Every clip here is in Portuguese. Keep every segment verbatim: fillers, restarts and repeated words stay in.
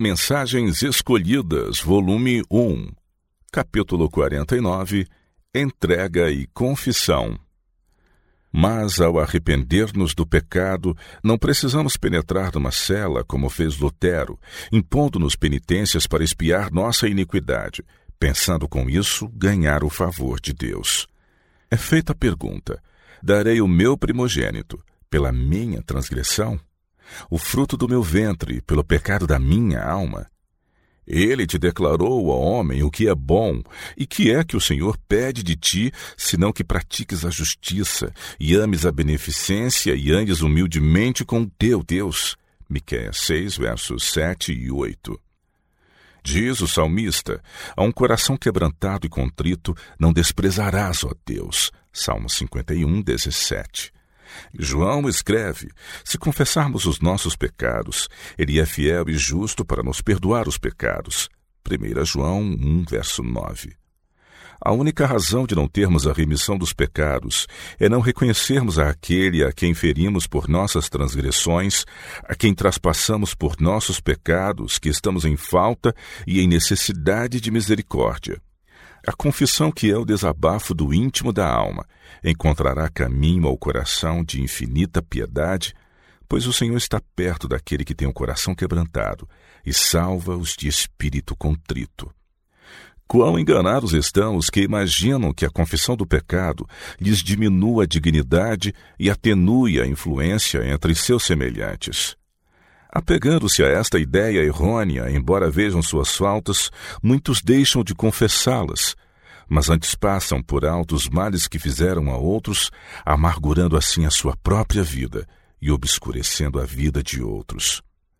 Mensagens Escolhidas, volume um, capítulo quarenta e nove, Entrega e Confissão. Mas, ao arrepender-nos do pecado, não precisamos penetrar numa cela, como fez Lutero, impondo-nos penitências para expiar nossa iniquidade, pensando com isso ganhar o favor de Deus. É feita a pergunta: darei o meu primogênito pela minha transgressão? O fruto do meu ventre pelo pecado da minha alma? Ele te declarou, ó homem, o que é bom, e que é que o Senhor pede de ti, senão que pratiques a justiça, e ames a beneficência, e andes humildemente com o teu Deus. Miqueias seis, versos sete e oito. Diz o salmista: a um coração quebrantado e contrito não desprezarás, ó Deus. Salmo cinquenta e um, dezessete. João escreve: se confessarmos os nossos pecados, ele é fiel e justo para nos perdoar os pecados. primeira João um, verso nove. A única razão de não termos a remissão dos pecados é não reconhecermos aquele a quem ferimos por nossas transgressões, a quem traspassamos por nossos pecados, que estamos em falta e em necessidade de misericórdia. A confissão, que é o desabafo do íntimo da alma, encontrará caminho ao coração de infinita piedade, pois o Senhor está perto daquele que tem o coração quebrantado e salva os de espírito contrito. Quão enganados estão os que imaginam que a confissão do pecado lhes diminua a dignidade e atenue a influência entre seus semelhantes. Apegando-se a esta ideia errônea, embora vejam suas faltas, muitos deixam de confessá-las, mas antes passam por alto os males que fizeram a outros, amargurando assim a sua própria vida e obscurecendo a vida de outros.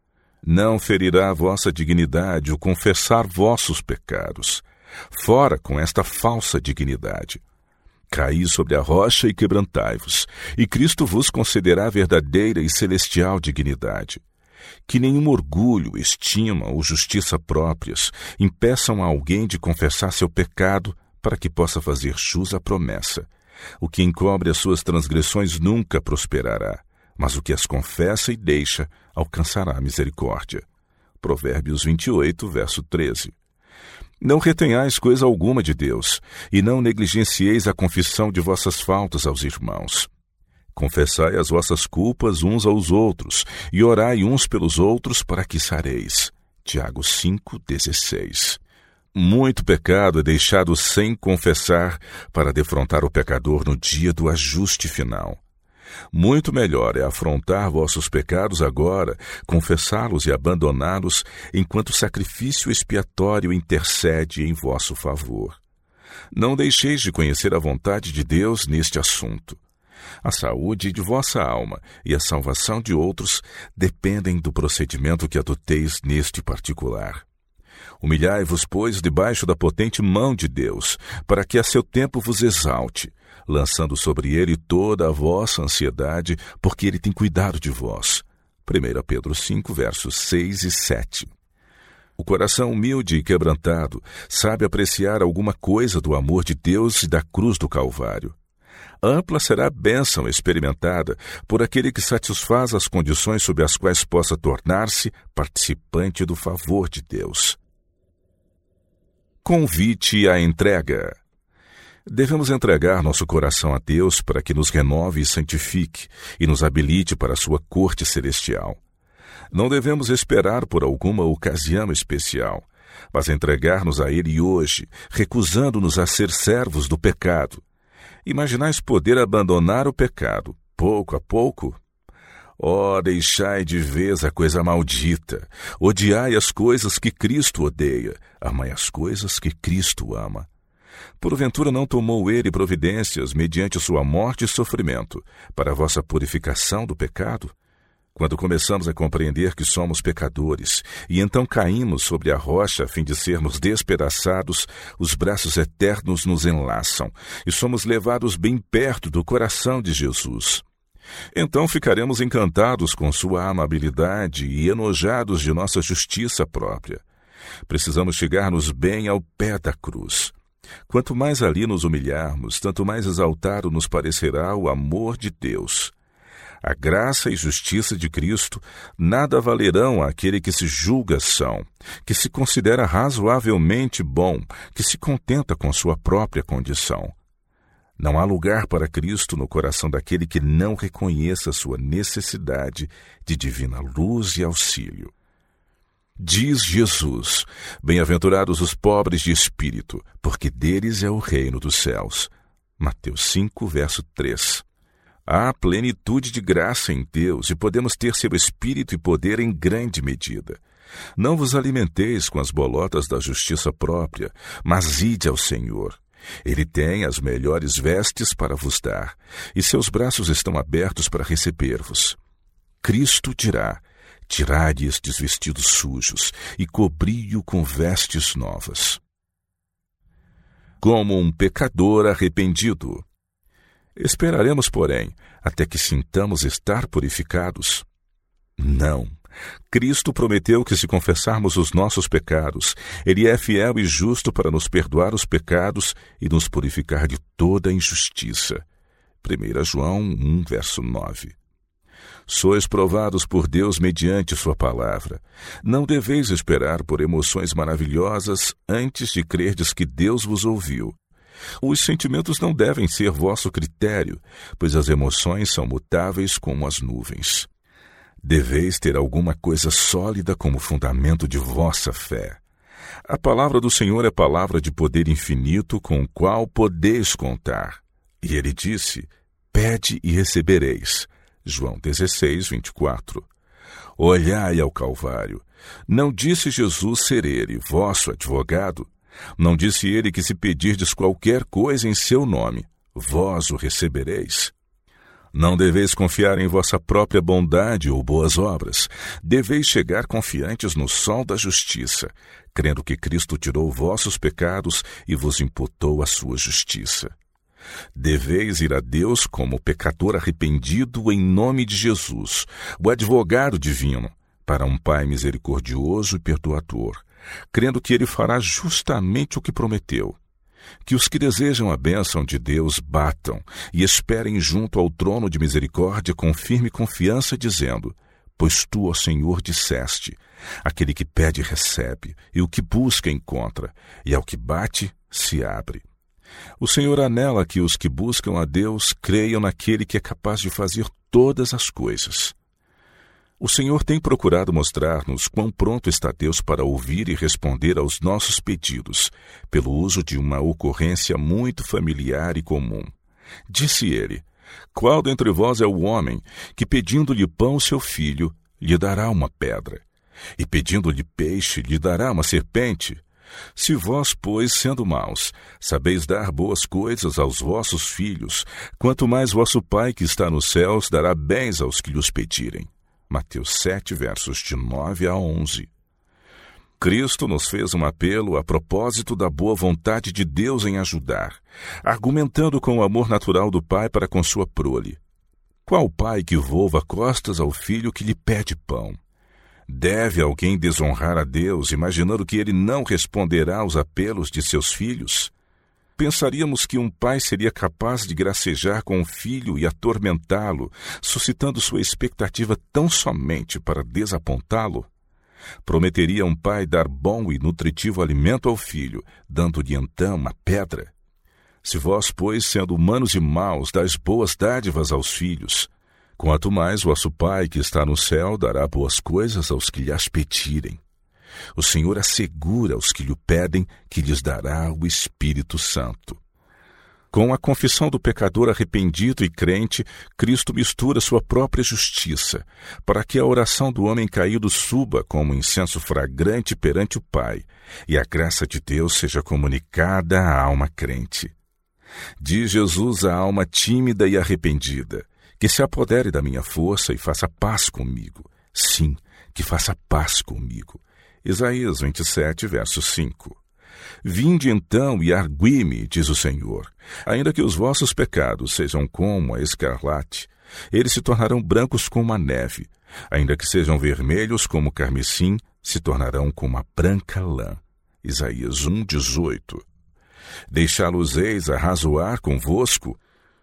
Não ferirá a vossa dignidade o confessar vossos pecados. Fora com esta falsa dignidade. Caí sobre a rocha e quebrantai-vos, e Cristo vos concederá verdadeira e celestial dignidade. Que nenhum orgulho, estima ou justiça próprias impeçam a alguém de confessar seu pecado para que possa fazer jus à promessa. O que encobre as suas transgressões nunca prosperará, mas o que as confessa e deixa alcançará misericórdia. Provérbios vinte e oito, verso treze. Não retenhais coisa alguma de Deus, e não negligencieis a confissão de vossas faltas aos irmãos. Confessai as vossas culpas uns aos outros, e orai uns pelos outros para que sareis. Tiago cinco, dezesseis. Muito pecado é deixado sem confessar para defrontar o pecador no dia do ajuste final. Muito melhor é afrontar vossos pecados agora, confessá-los e abandoná-los, enquanto o sacrifício expiatório intercede em vosso favor. Não deixeis de conhecer a vontade de Deus neste assunto. A saúde de vossa alma e a salvação de outros dependem do procedimento que adoteis neste particular. Humilhai-vos, pois, debaixo da potente mão de Deus, para que a seu tempo vos exalte, lançando sobre ele toda a vossa ansiedade, porque ele tem cuidado de vós. primeira Pedro cinco, versos seis e sete. O coração humilde e quebrantado sabe apreciar alguma coisa do amor de Deus e da cruz do Calvário. Ampla será a bênção experimentada por aquele que satisfaz as condições sob as quais possa tornar-se participante do favor de Deus. Convite à entrega. Devemos entregar nosso coração a Deus para que nos renove e santifique e nos habilite para a sua corte celestial. Não devemos esperar por alguma ocasião especial, mas entregar-nos a Ele hoje, recusando-nos a ser servos do pecado. Imaginais poder abandonar o pecado, pouco a pouco? Ó, deixai de vez a coisa maldita, odiai as coisas que Cristo odeia, amai as coisas que Cristo ama. Porventura não tomou ele providências, mediante sua morte e sofrimento, para a vossa purificação do pecado? Quando começamos a compreender que somos pecadores, e então caímos sobre a rocha a fim de sermos despedaçados, os braços eternos nos enlaçam, e somos levados bem perto do coração de Jesus. Então ficaremos encantados com sua amabilidade e enojados de nossa justiça própria. Precisamos chegar-nos bem ao pé da cruz. Quanto mais ali nos humilharmos, tanto mais exaltado nos parecerá o amor de Deus. A graça e justiça de Cristo nada valerão àquele que se julga são, que se considera razoavelmente bom, que se contenta com sua própria condição. Não há lugar para Cristo no coração daquele que não reconheça sua necessidade de divina luz e auxílio. Diz Jesus: bem-aventurados os pobres de espírito, porque deles é o reino dos céus. Mateus cinco, verso três. Há plenitude de graça em Deus e podemos ter seu espírito e poder em grande medida. Não vos alimenteis com as bolotas da justiça própria, mas ide ao Senhor. Ele tem as melhores vestes para vos dar, e seus braços estão abertos para receber-vos. Cristo dirá: tirai estes vestidos sujos e cobri-o com vestes novas. Como um pecador arrependido. Esperaremos, porém, até que sintamos estar purificados? Não. Cristo prometeu que, se confessarmos os nossos pecados, Ele é fiel e justo para nos perdoar os pecados e nos purificar de toda injustiça. primeira João um, verso nove. Sois provados por Deus mediante sua palavra. Não deveis esperar por emoções maravilhosas antes de crerdes que Deus vos ouviu. Os sentimentos não devem ser vosso critério, pois as emoções são mutáveis como as nuvens. Deveis ter alguma coisa sólida como fundamento de vossa fé. A palavra do Senhor é palavra de poder infinito com o qual podeis contar. E ele disse: pede e recebereis. João dezesseis, vinte e quatro. Olhai ao Calvário. Não disse Jesus ser ele, vosso advogado? Não disse ele que, se pedirdes qualquer coisa em seu nome, vós o recebereis? Não deveis confiar em vossa própria bondade ou boas obras. Deveis chegar confiantes no sol da justiça, crendo que Cristo tirou vossos pecados e vos imputou a sua justiça. Deveis ir a Deus como pecador arrependido em nome de Jesus, o advogado divino, para um Pai misericordioso e perdoador, crendo que Ele fará justamente o que prometeu. Que os que desejam a bênção de Deus batam e esperem junto ao trono de misericórdia com firme confiança, dizendo: pois tu, ó Senhor, disseste: aquele que pede recebe, e o que busca encontra, e ao que bate se abre. O Senhor anela que os que buscam a Deus creiam naquele que é capaz de fazer todas as coisas. O Senhor tem procurado mostrar-nos quão pronto está Deus para ouvir e responder aos nossos pedidos, pelo uso de uma ocorrência muito familiar e comum. Disse ele: qual dentre vós é o homem que, pedindo-lhe pão seu filho, lhe dará uma pedra? E pedindo-lhe peixe, lhe dará uma serpente? Se vós, pois, sendo maus, sabeis dar boas coisas aos vossos filhos, quanto mais vosso Pai que está nos céus dará bens aos que lhes pedirem. Mateus sete, versos de nove a onze. Cristo nos fez um apelo a propósito da boa vontade de Deus em ajudar, argumentando com o amor natural do pai para com sua prole. Qual pai que volva costas ao filho que lhe pede pão? Deve alguém desonrar a Deus, imaginando que ele não responderá aos apelos de seus filhos? Pensaríamos que um pai seria capaz de gracejar com o filho e atormentá-lo, suscitando sua expectativa tão somente para desapontá-lo? Prometeria um pai dar bom e nutritivo alimento ao filho, dando-lhe então uma pedra? Se vós, pois, sendo humanos e maus, dais boas dádivas aos filhos, quanto mais vosso Pai que está no céu dará boas coisas aos que lhe as pedirem. O Senhor assegura aos que lhe pedem que lhes dará o Espírito Santo. Com a confissão do pecador arrependido e crente, Cristo mistura sua própria justiça, para que a oração do homem caído suba como incenso fragrante perante o Pai, e a graça de Deus seja comunicada à alma crente. Diz Jesus à alma tímida e arrependida: que se apodere da minha força e faça paz comigo. Sim, que faça paz comigo. Isaías vinte e sete, verso cinco. Vinde então e argui-me, diz o Senhor. Ainda que os vossos pecados sejam como a escarlate, eles se tornarão brancos como a neve. Ainda que sejam vermelhos como o carmesim, se tornarão como a branca lã. Isaías um, dezoito. Deixá-los-eis arrazoar convosco?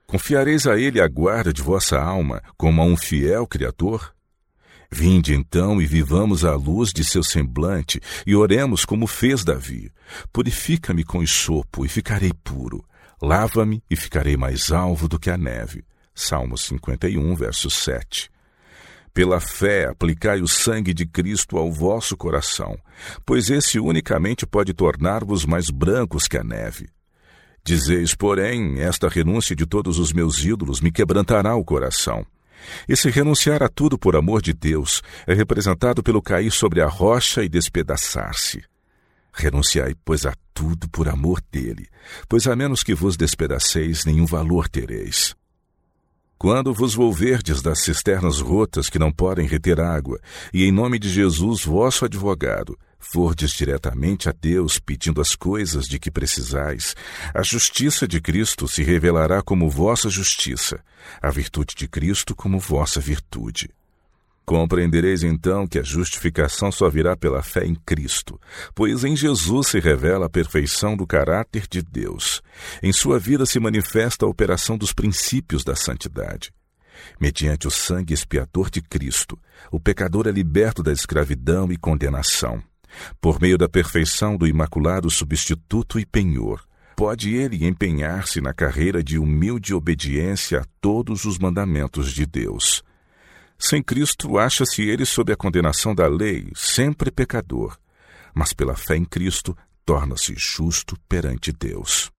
Confiareis a ele a guarda de vossa alma, como a um fiel Criador? Vinde então e vivamos à luz de seu semblante, e oremos como fez Davi. Purifica-me com esopo, e ficarei puro. Lava-me, e ficarei mais alvo do que a neve. Salmo cinquenta e um, verso sete. Pela fé, aplicai o sangue de Cristo ao vosso coração, pois esse unicamente pode tornar-vos mais brancos que a neve. Dizeis, porém, esta renúncia de todos os meus ídolos me quebrantará o coração. Esse renunciar a tudo por amor de Deus é representado pelo cair sobre a rocha e despedaçar-se. Renunciai, pois, a tudo por amor dele, pois a menos que vos despedaceis, nenhum valor tereis. Quando vos volverdes das cisternas rotas que não podem reter água, e em nome de Jesus, vosso advogado, fordes diretamente a Deus pedindo as coisas de que precisais, a justiça de Cristo se revelará como vossa justiça, a virtude de Cristo como vossa virtude. Compreendereis então que a justificação só virá pela fé em Cristo, pois em Jesus se revela a perfeição do caráter de Deus. Em sua vida se manifesta a operação dos princípios da santidade. Mediante o sangue expiator de Cristo, o pecador é liberto da escravidão e condenação. Por meio da perfeição do imaculado substituto e penhor, pode ele empenhar-se na carreira de humilde obediência a todos os mandamentos de Deus. Sem Cristo, acha-se ele sob a condenação da lei, sempre pecador, mas pela fé em Cristo, torna-se justo perante Deus.